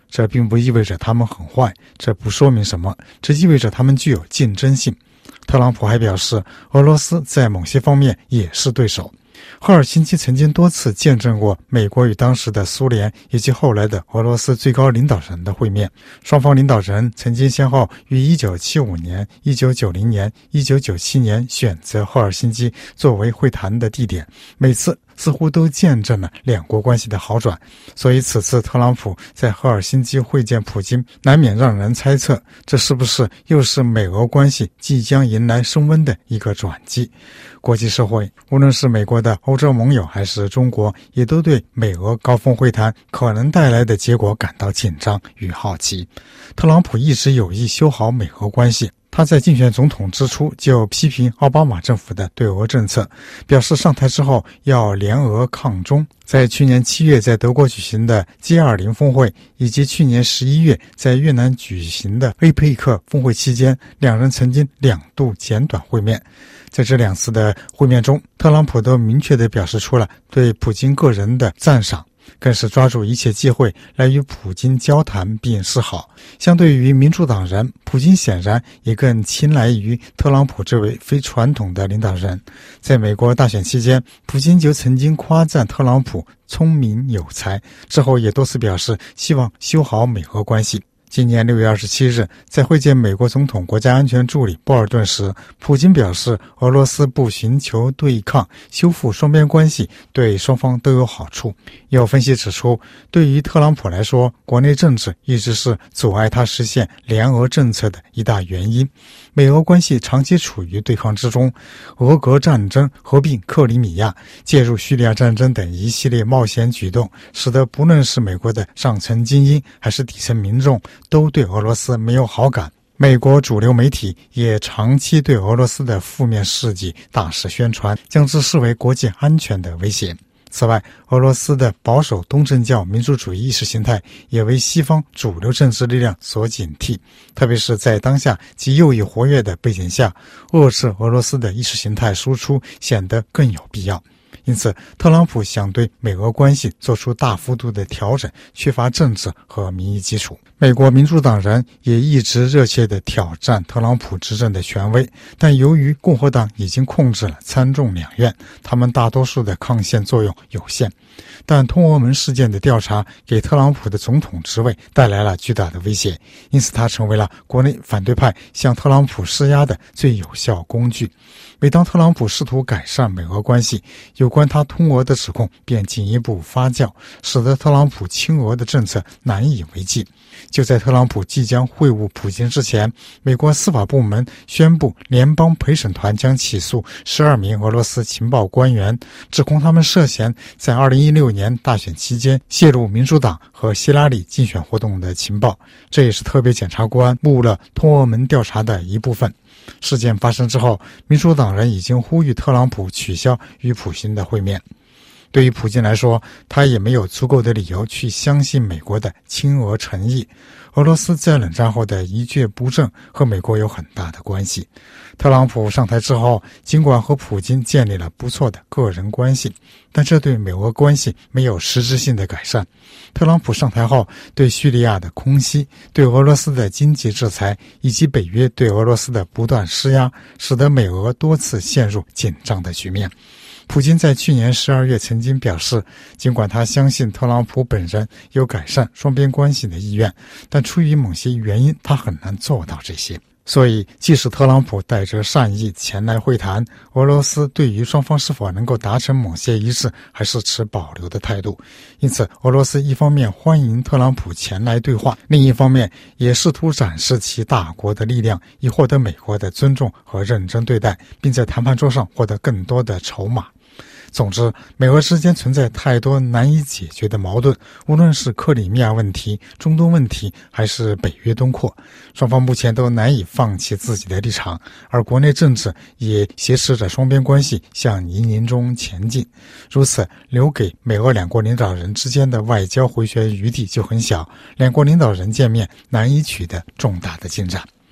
这并不意味着他们很坏，这不说明什么，这意味着他们具有竞争性。特朗普还表示，俄罗斯在某些方面也是对手。赫尔辛基曾经多次见证过美国与当时的苏联以及后来的俄罗斯最高领导人的会面，双方领导人曾经先后于1975年、1990年、1997年选择赫尔辛基作为会谈的地点，每次似乎都见证了两国关系的好转。所以此次特朗普在赫尔辛基会见普京，难免让人猜测，这是不是又是美俄关系即将迎来升温的一个转机。国际社会，无论是美国的欧洲盟友还是中国，也都对美俄高峰会谈可能带来的结果感到紧张与好奇。特朗普一直有意修好美俄关系，他在竞选总统之初就批评奥巴马政府的对俄政策，表示上台之后要联俄抗中。在去年7月在德国举行的 G20 峰会，以及去年11月在越南举行的 APEC 峰会期间，两人曾经2度简短会面。在这2次的会面中，特朗普都明确地表示出了对普京个人的赞赏，更是抓住一切机会来与普京交谈并示好。相对于民主党人，普京显然也更青睐于特朗普这位非传统的领导人。在美国大选期间，普京就曾经夸赞特朗普聪明有才，之后也多次表示希望修好美俄关系。今年6月27日，在会见美国总统国家安全助理波尔顿时，普京表示俄罗斯不寻求对抗，修复双边关系对双方都有好处。有分析指出，对于特朗普来说，国内政治一直是阻碍他实现联俄政策的一大原因。美俄关系长期处于对抗之中，俄格战争、合并克里米亚、介入叙利亚战争等一系列冒险举动，使得不论是美国的上层精英还是底层民众都对俄罗斯没有好感。美国主流媒体也长期对俄罗斯的负面事迹大肆宣传，将之视为国际安全的威胁。此外，俄罗斯的保守东正教民主主义意识形态也为西方主流政治力量所警惕，特别是在当下极右翼活跃的背景下，遏制俄罗斯的意识形态输出显得更有必要。因此，特朗普想对美俄关系做出大幅度的调整，缺乏政治和民意基础。美国民主党人也一直热切地挑战特朗普执政的权威，但由于共和党已经控制了参众两院，他们大多数的抗线作用有限。但通俄门事件的调查给特朗普的总统职位带来了巨大的威胁，因此他成为了国内反对派向特朗普施压的最有效工具。每当特朗普试图改善美俄关系，有关他通俄的指控便进一步发酵，使得特朗普亲俄的政策难以为继。就在特朗普即将会晤普京之前，美国司法部门宣布联邦陪审团将起诉12名俄罗斯情报官员，指控他们涉嫌在2016年大选期间泄露民主党和希拉里竞选活动的情报。这也是特别检察官布勒通俄门调查的一部分。事件发生之后，民主党人已经呼吁特朗普取消与普京的会面。对于普京来说，他也没有足够的理由去相信美国的亲俄诚意。俄罗斯在冷战后的一蹶不振和美国有很大的关系。特朗普上台之后，尽管和普京建立了不错的个人关系，但这对美俄关系没有实质性的改善。特朗普上台后，对叙利亚的空袭、对俄罗斯的经济制裁以及北约对俄罗斯的不断施压，使得美俄多次陷入紧张的局面。普京在去年12月曾经表示，尽管他相信特朗普本人有改善双边关系的意愿，但出于某些原因，他很难做到这些。所以，即使特朗普带着善意前来会谈，俄罗斯对于双方是否能够达成某些一致，还是持保留的态度。因此，俄罗斯一方面欢迎特朗普前来对话，另一方面也试图展示其大国的力量，以获得美国的尊重和认真对待，并在谈判桌上获得更多的筹码。总之，美俄之间存在太多难以解决的矛盾，无论是克里米亚问题、中东问题，还是北约东扩，双方目前都难以放弃自己的立场，而国内政治也挟持着双边关系向泥泞中前进。如此，留给美俄两国领导人之间的外交回旋余地就很小，两国领导人见面难以取得重大的进展。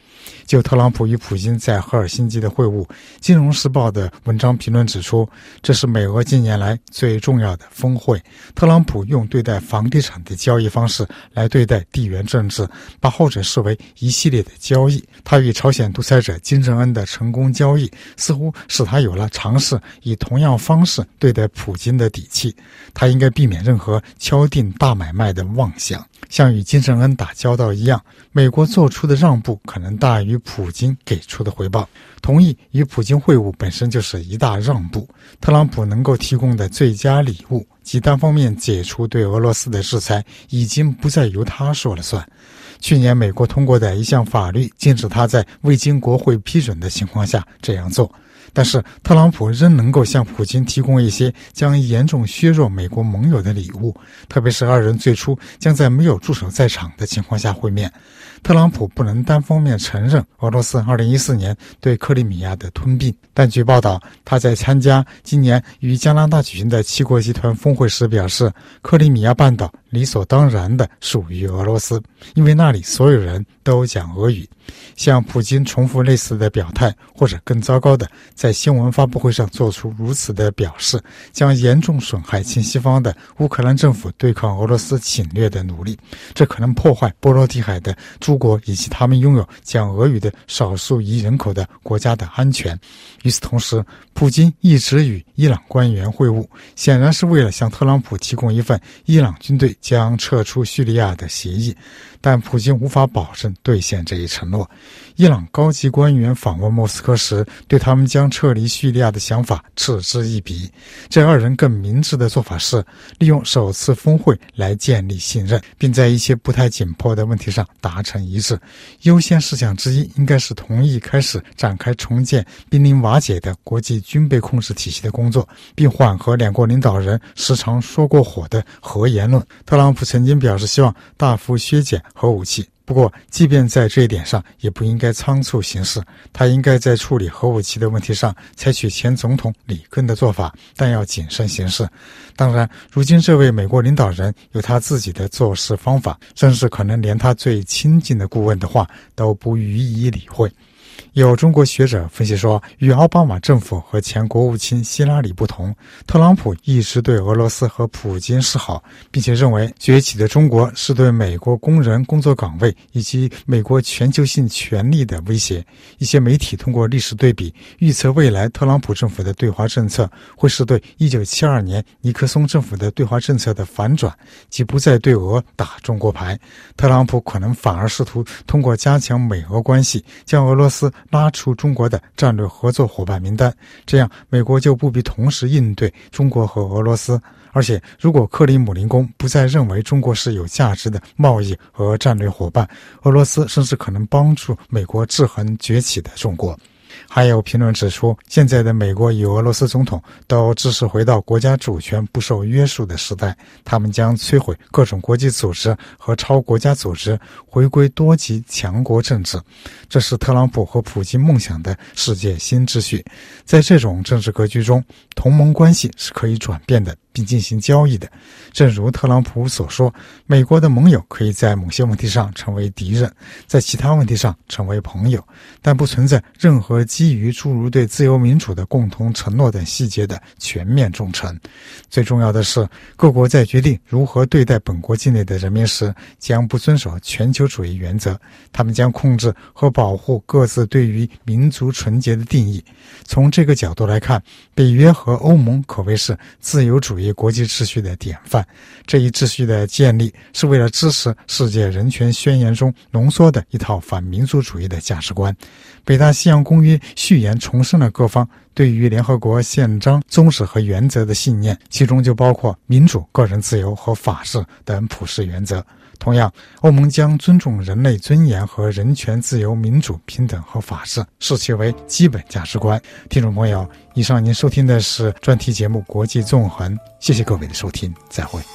就特朗普与普京在赫尔辛基的会晤，《金融时报》的文章评论指出，这是美俄近年来最重要的峰会。特朗普用对待房地产的交易方式来对待地缘政治，把后者视为一系列的交易。他与朝鲜独裁者金正恩的成功交易，似乎使他有了尝试以同样方式对待普京的底气。他应该避免任何敲定大买卖的妄想。像与金正恩打交道一样，美国做出的让步可能大于普京给出的回报。同意与普京会晤本身就是一大让步。特朗普能够提供的最佳礼物即单方面解除对俄罗斯的制裁，已经不再由他说了算。去年美国通过的一项法律禁止他在未经国会批准的情况下这样做。但是特朗普仍能够向普京提供一些将严重削弱美国盟友的礼物，特别是二人最初将在没有助手在场的情况下会面。特朗普不能单方面承认俄罗斯2014年对克里米亚的吞并，但据报道，他在参加今年于加拿大举行的7国集团峰会时表示，克里米亚半岛理所当然地属于俄罗斯，因为那里所有人都讲俄语。向普京重复类似的表态，或者更糟糕的，在新闻发布会上做出如此的表示，将严重损害亲西方的乌克兰政府对抗俄罗斯侵略的努力。这可能破坏波罗的海的诸国以及他们拥有讲俄语的少数裔人口的国家的安全。与此同时，普京一直与伊朗官员会晤，显然是为了向特朗普提供一份伊朗军队将撤出叙利亚的协议，但普京无法保证兑现这一承诺。伊朗高级官员访问莫斯科时，对他们将撤离叙利亚的想法嗤之以鼻。这二人更明智的做法是利用首次峰会来建立信任，并在一些不太紧迫的问题上达成一致。优先事项之一应该是同意开始展开重建濒临瓦解的国际军备控制体系的工作，并缓和两国领导人时常说过火的核言论。特朗普曾经表示希望大幅削减核武器，不过即便在这一点上也不应该仓促行事，他应该在处理核武器的问题上采取前总统里根的做法，但要谨慎行事。当然，如今这位美国领导人有他自己的做事方法，甚至可能连他最亲近的顾问的话都不予以理会。有中国学者分析说，与奥巴马政府和前国务卿希拉里不同，特朗普一直对俄罗斯和普京示好，并且认为崛起的中国是对美国工人工作岗位以及美国全球性权力的威胁。一些媒体通过历史对比预测未来特朗普政府的对华政策会是对1972年尼克松政府的对华政策的反转，即不再对俄打中国牌。特朗普可能反而试图通过加强美俄关系，将俄罗斯拉出中国的战略合作伙伴名单，这样美国就不必同时应对中国和俄罗斯。而且如果克里姆林宫不再认为中国是有价值的贸易和战略伙伴，俄罗斯甚至可能帮助美国制衡崛起的中国。还有评论指出，现在的美国与俄罗斯总统都支持回到国家主权不受约束的时代，他们将摧毁各种国际组织和超国家组织，回归多极强国政治。这是特朗普和普京梦想的世界新秩序。在这种政治格局中，同盟关系是可以转变的，并进行交易的。正如特朗普所说，美国的盟友可以在某些问题上成为敌人，在其他问题上成为朋友，但不存在任何基于诸如对自由民主的共同承诺等细节的全面忠诚。最重要的是，各国在决定如何对待本国境内的人民时，将不遵守全球主义原则，他们将控制和保护各自对于民族纯洁的定义。从这个角度来看，北约和欧盟可谓是自由主义国际秩序的典范。这一秩序的建立是为了支持世界人权宣言中浓缩的一套反民族主义的价值观。北大西洋公约序言重申了各方对于联合国宪章宗旨和原则的信念，其中就包括民主、个人自由和法治等普世原则。同样，欧盟将尊重人类尊严和人权、自由、民主、平等和法治视其为基本价值观。听众朋友，以上您收听的是专题节目《国际纵横》，谢谢各位的收听，再会。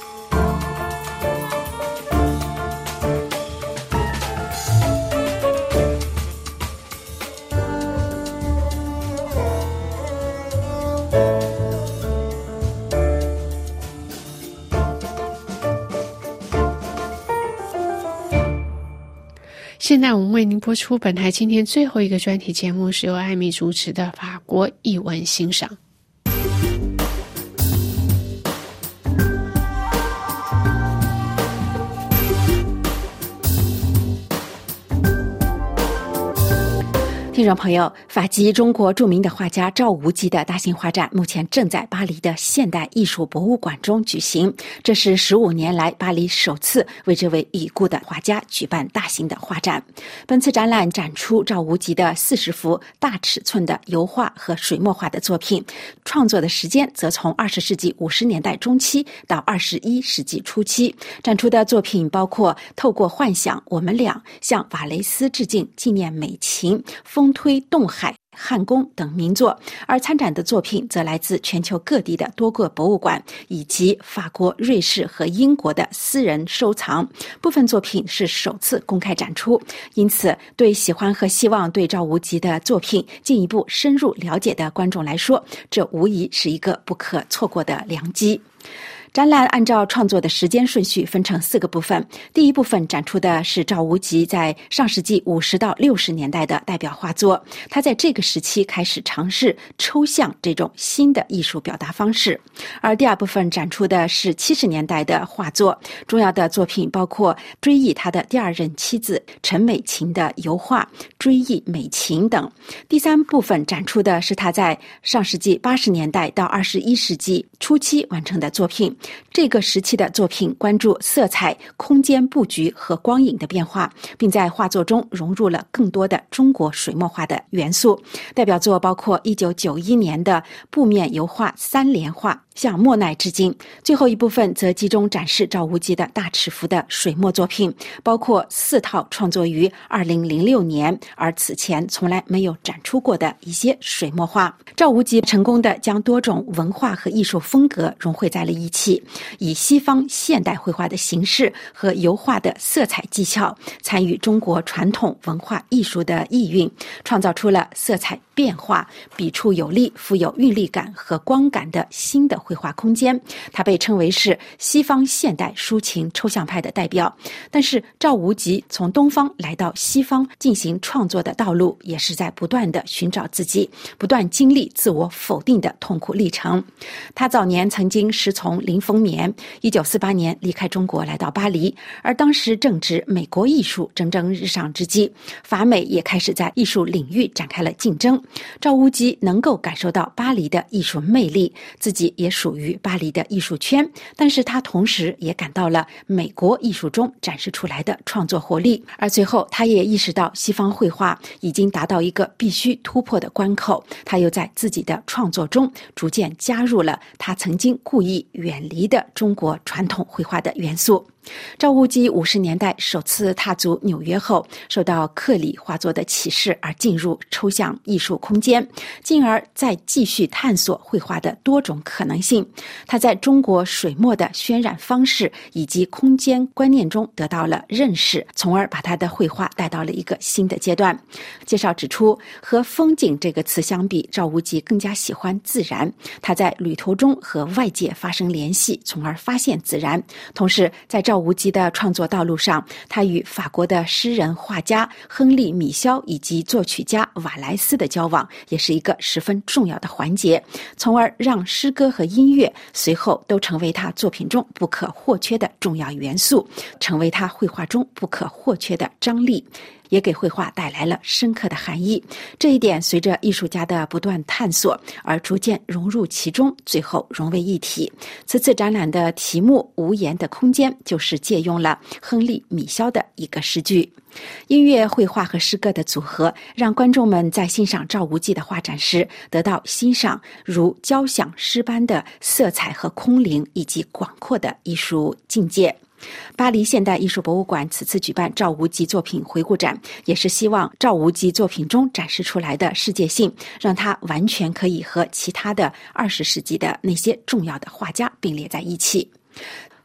现在我们为您播出本台今天最后一个专题节目，是由艾米主持的法国艺文欣赏。 听众朋友，法籍中国著名的画家赵无极的大型画展目前正在巴黎的现代艺术博物馆中举行，这是15年来巴黎首次为这位已故的画家举办大型的画展。本次展览展出赵无极的40幅大尺寸的油画和水墨画的作品，创作的时间则从20世纪50年代中期到21世纪初期。展出的作品包括透过幻想、我们俩、向瓦雷斯致敬、纪念美琴、风推洞海、汉宫等名作，而参展的作品则来自全球各地的多个博物馆，以及法国、瑞士和英国的私人收藏。部分作品是首次公开展出，因此对喜欢和希望对赵无极的作品进一步深入了解的观众来说，这无疑是一个不可错过的良机。展览按照创作的时间顺序分成4个部分。第一部分展出的是赵无极在上世纪50到60年代的代表画作，他在这个时期开始尝试抽象这种新的艺术表达方式。而第二部分展出的是70年代的画作，重要的作品包括追忆他的第2任妻子陈美琴的油画《追忆美琴》等。第三部分展出的是他在上世纪80年代到21世纪初期完成的作品。这个时期的作品关注色彩、空间布局和光影的变化，并在画作中融入了更多的中国水墨画的元素。代表作包括1991年的布面油画3联画，向莫奈致敬。最后一部分则集中展示赵无极的大尺幅的水墨作品，包括4套创作于2006年而此前从来没有展出过的一些水墨画。赵无极成功地将多种文化和艺术风格融汇在了一起，以西方现代绘画的形式和油画的色彩技巧参与中国传统文化艺术的意蕴，创造出了色彩变化、笔触有力、富有韵律感和光感的新的绘画空间。它被称为是西方现代抒情抽象派的代表。但是赵无极从东方来到西方进行创作的道路，也是在不断的寻找自己，不断经历自我否定的痛苦历程。他早年曾经师从林风眠，1948年离开中国来到巴黎，而当时正值美国艺术蒸蒸日上之际，法美也开始在艺术领域展开了竞争。赵无极能够感受到巴黎的艺术魅力，自己也属于巴黎的艺术圈，但是他同时也感到了美国艺术中展示出来的创作活力，而最后他也意识到西方绘画已经达到一个必须突破的关口，他又在自己的创作中逐渐加入了他曾经故意远离的中国传统绘画的元素。赵无极50年代首次踏足纽约后，受到克里画作的启示而进入抽象艺术空间，进而再继续探索绘画的多种可能性。他在中国水墨的渲染方式以及空间观念中得到了认识，从而把他的绘画带到了一个新的阶段。介绍指出，和风景这个词相比，赵无极更加喜欢自然，他在旅途中和外界发生联系，从而发现自然。同时在赵无极的创作道路上，他与法国的诗人画家亨利·米肖以及作曲家瓦莱斯的交往也是一个十分重要的环节，从而让诗歌和音乐随后都成为他作品中不可或缺的重要元素，成为他绘画中不可或缺的张力，也给绘画带来了深刻的含义。这一点随着艺术家的不断探索而逐渐融入其中，最后融为一体。此次展览的题目《无言的空间》就是借用了亨利·米肖的一个诗句。音乐、绘画和诗歌的组合，让观众们在欣赏赵无极的画展时得到欣赏如交响诗般的色彩和空灵以及广阔的艺术境界。巴黎现代艺术博物馆此次举办赵无极作品回顾展，也是希望赵无极作品中展示出来的世界性，让他完全可以和其他的20世纪的那些重要的画家并列在一起。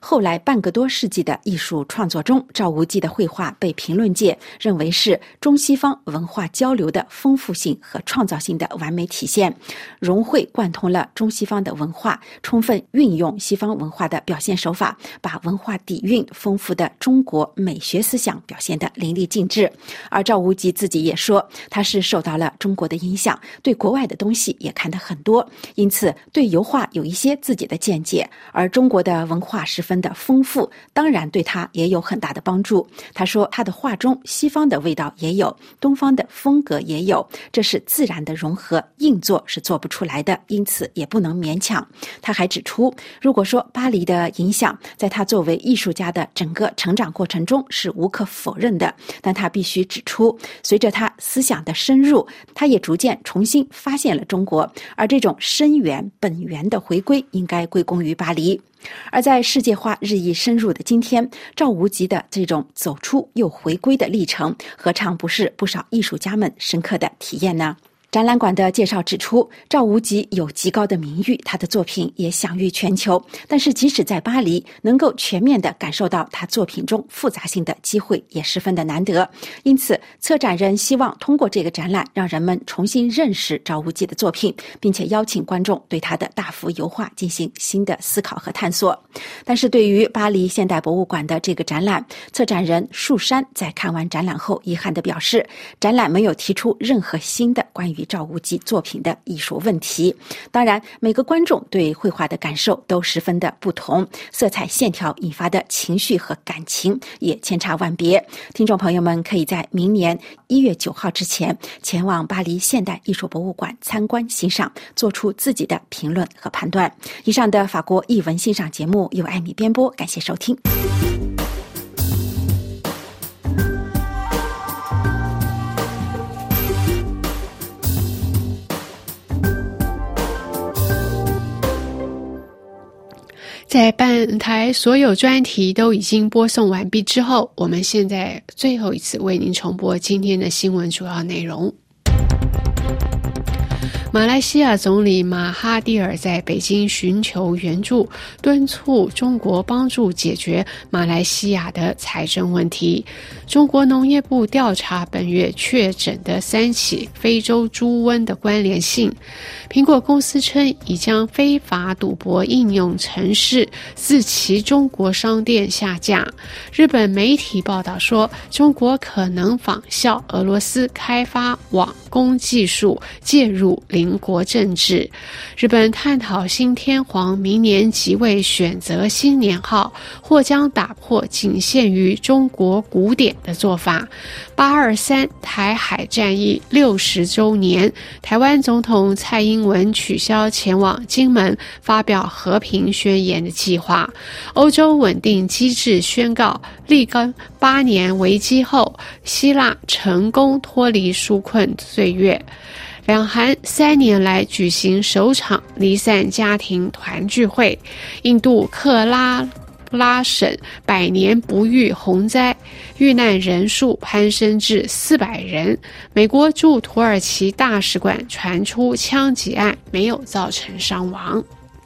后来半个多世纪的艺术创作中，赵无极的绘画被评论界认为是中西方文化交流的丰富性和创造性的完美体现，融会贯通了中西方的文化，充分运用西方文化的表现手法，把文化底蕴丰富的中国美学思想表现得淋漓尽致。而赵无极自己也说，他是受到了中国的影响，对国外的东西也看得很多，因此对油画有一些自己的见解，而中国的文化十分的丰富，当然对他也有很大的帮助。他说他的画中西方的味道也有，东方的风格也有，这是自然的融合，硬做是做不出来的，因此也不能勉强。他还指出，如果说巴黎的影响在他作为艺术家的整个成长过程中是无可否认的，但他必须指出，随着他思想的深入，他也逐渐重新发现了中国，而这种深源本源的回归应该归功于巴黎。而在世界化日益深入的今天，赵无极的这种走出又回归的历程，何尝不是不少艺术家们深刻的体验呢？展览馆的介绍指出，赵无极有极高的名誉，他的作品也享誉全球，但是即使在巴黎，能够全面地感受到他作品中复杂性的机会也十分的难得。因此，策展人希望通过这个展览，让人们重新认识赵无极的作品，并且邀请观众对他的大幅油画进行新的思考和探索。但是对于巴黎现代博物馆的这个展览，策展人树山在看完展览后遗憾地表示，展览没有提出任何新的关于赵无极作品的艺术问题。当然，每个观众对绘画的感受都十分的不同，色彩线条引发的情绪和感情也千差万别。听众朋友们可以在明年1月9号之前前往巴黎现代艺术博物馆参观欣赏，做出自己的评论和判断。以上的法国艺文欣赏节目由艾米编播，感谢收听。 在本台所有专题都已经播送完毕之后，我们现在最后一次为您重播今天的新闻主要内容。马来西亚总理马哈蒂尔在北京寻求援助，敦促中国帮助解决马来西亚的财政问题。中国农业部调查本月确诊的3起非洲猪瘟的关联性。苹果公司称已将非法赌博应用程式自其中国商店下架。日本媒体报道说，中国可能仿效俄罗斯开发网攻技术，介入邻国政治。日本探讨新天皇明年即位选择新年号，或将打破仅限于中国古典的做法。823台海战役60周年，台湾总统蔡英文取消前往金门发表和平宣言的计划。欧洲稳定机制宣告，历经8年危机后，希腊成功脱离纾困岁月。两韩3年来举行首场离散家庭团聚会。印度克拉拉省100年不遇洪灾，遇难人数攀升至400人。美国驻土耳其大使馆传出枪击案，没有造成伤亡。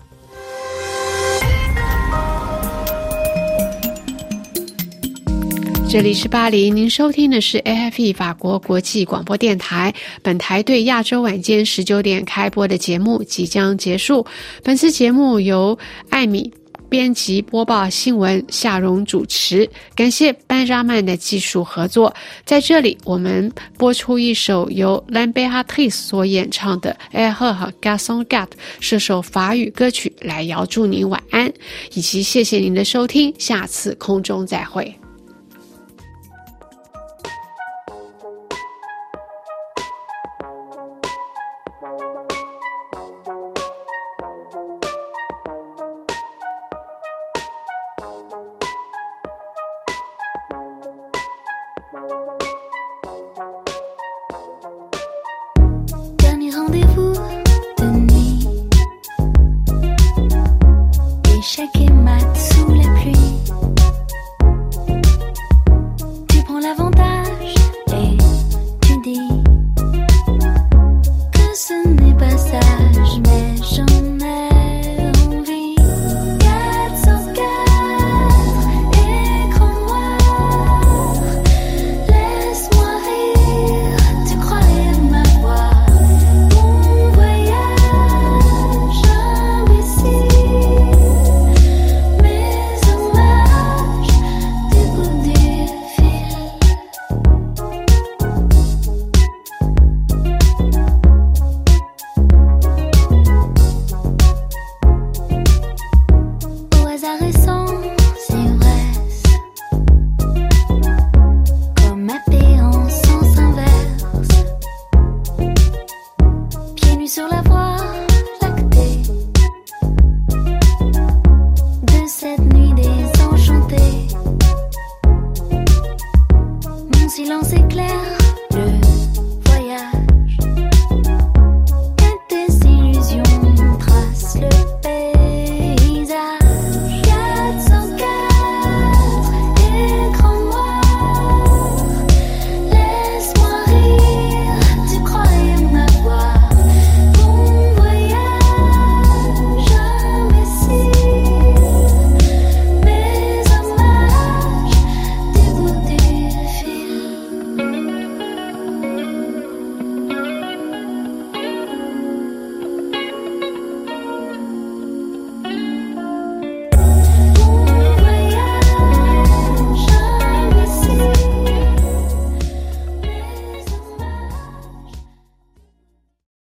这里是巴黎，您收听的是 AFE 法国国际广播电台。本台对亚洲晚间19点开播的节目即将结束。本次节目由艾米编辑播报新闻，夏蓉主持，感谢班扎曼的技术合作。在这里，我们播出一首由 Lambertis 所演唱的 Elle 和 Garçon Gat 这首法语歌曲来遥祝您晚安，以及谢谢您的收听，下次空中再会。